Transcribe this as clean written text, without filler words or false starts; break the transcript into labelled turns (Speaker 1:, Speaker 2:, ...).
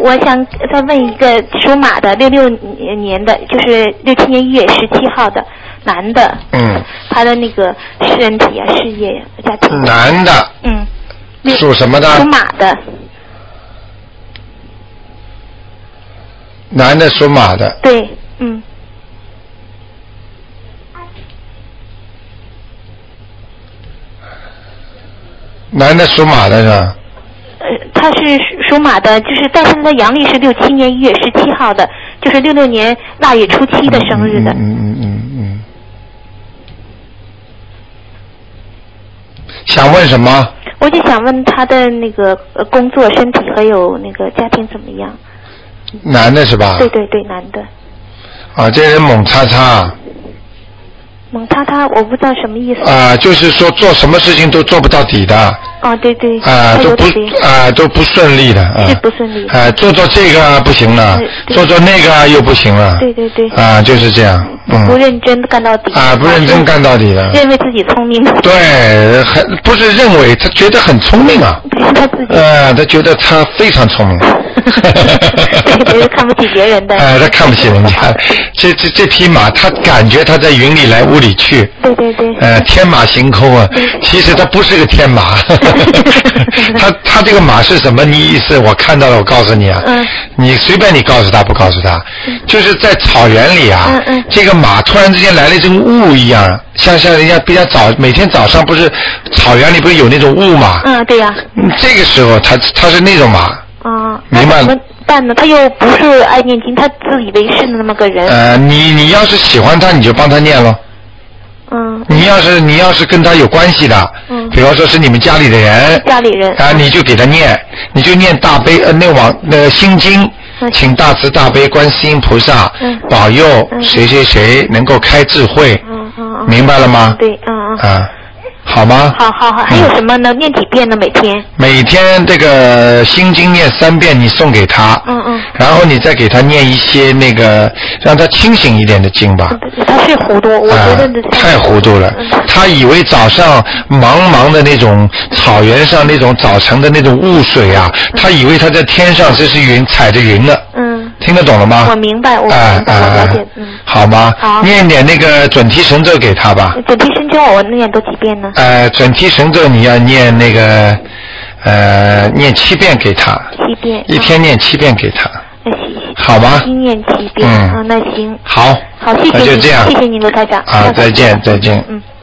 Speaker 1: 我想再问一个属马的66年的，就是67年1月17号的男的。他的那个身体啊、事业呀、家庭。
Speaker 2: 男的。属什么的？
Speaker 1: 属马的。
Speaker 2: 男的属马的。
Speaker 1: 对，
Speaker 2: 男的属马的是吧？
Speaker 1: 他是属马的，就是但是他的阳历是67年1月17号的，就是66年腊月初7的生日的。
Speaker 2: 想问什么？
Speaker 1: 我就想问他的那个工作、身体还有那个家庭怎么样？
Speaker 2: 男的是吧？
Speaker 1: 对对对，男的。
Speaker 2: 啊，这人猛叉叉。
Speaker 1: 猛叉叉，我不知道什么意思。
Speaker 2: 就是说做什么事情都做不到底的。
Speaker 1: 对对。
Speaker 2: 都不顺利的。
Speaker 1: 是不顺利。
Speaker 2: 做这个不行了，做那个又不行了。
Speaker 1: 对对对。
Speaker 2: 就是这样。
Speaker 1: 不认真干到底。
Speaker 2: 不认真干到底的。
Speaker 1: 认为自己聪明。
Speaker 2: 对，不是认为，他觉得很聪明啊。
Speaker 1: 他自己。
Speaker 2: 他觉得他非常聪明。
Speaker 1: 对，看不起别人的。
Speaker 2: 他看不起人家。这匹马，他感觉他在云里来雾里去。
Speaker 1: 对对对。
Speaker 2: 天马行空啊，其实他不是个天马。他这个马是什么意思？我看到了，我告诉你啊。你随便你告诉他不告诉他，就是在草原里啊。这个马突然之间来了一阵雾一样，像人家比较每天早上不是草原里不是有那种雾嘛？
Speaker 1: 对呀。
Speaker 2: 这个时候他是那种马。明白了。
Speaker 1: 怎么办呢？他又不是爱念经，他自以为是的那么个人。
Speaker 2: 你要是喜欢他，你就帮他念咯。你要是跟他有关系的，比方说是你们家里的人。
Speaker 1: 家里人。
Speaker 2: 你就给他念，你就念大悲那个心经，请大慈大悲观世音菩萨保佑谁谁谁能够开智慧。明白了吗？
Speaker 1: 对，
Speaker 2: 好吗？
Speaker 1: 好，还有什么呢？念几遍呢？
Speaker 2: 每天这个心经念3遍，你送给他。然后你再给他念一些那个让他清醒一点的经吧。
Speaker 1: 他是糊涂，我觉得
Speaker 2: 太糊涂了。他以为早上茫茫的那种草原上那种早晨的那种雾水啊，他以为他在天上这是云踩着云呢。听得懂了吗？
Speaker 1: 我明白，我了解。
Speaker 2: 好吗？
Speaker 1: 好。
Speaker 2: 念点那个准提神咒给他吧。
Speaker 1: 准提神咒我念多几遍呢？
Speaker 2: 准提神咒你要念那个念7遍给他。
Speaker 1: 7遍。
Speaker 2: 一天念7遍给他。
Speaker 1: 那行。
Speaker 2: 好吗？
Speaker 1: 一念7遍。那行。
Speaker 2: 好。
Speaker 1: 好，谢谢您。
Speaker 2: 那就这样。
Speaker 1: 谢谢您，罗台长。
Speaker 2: 再见。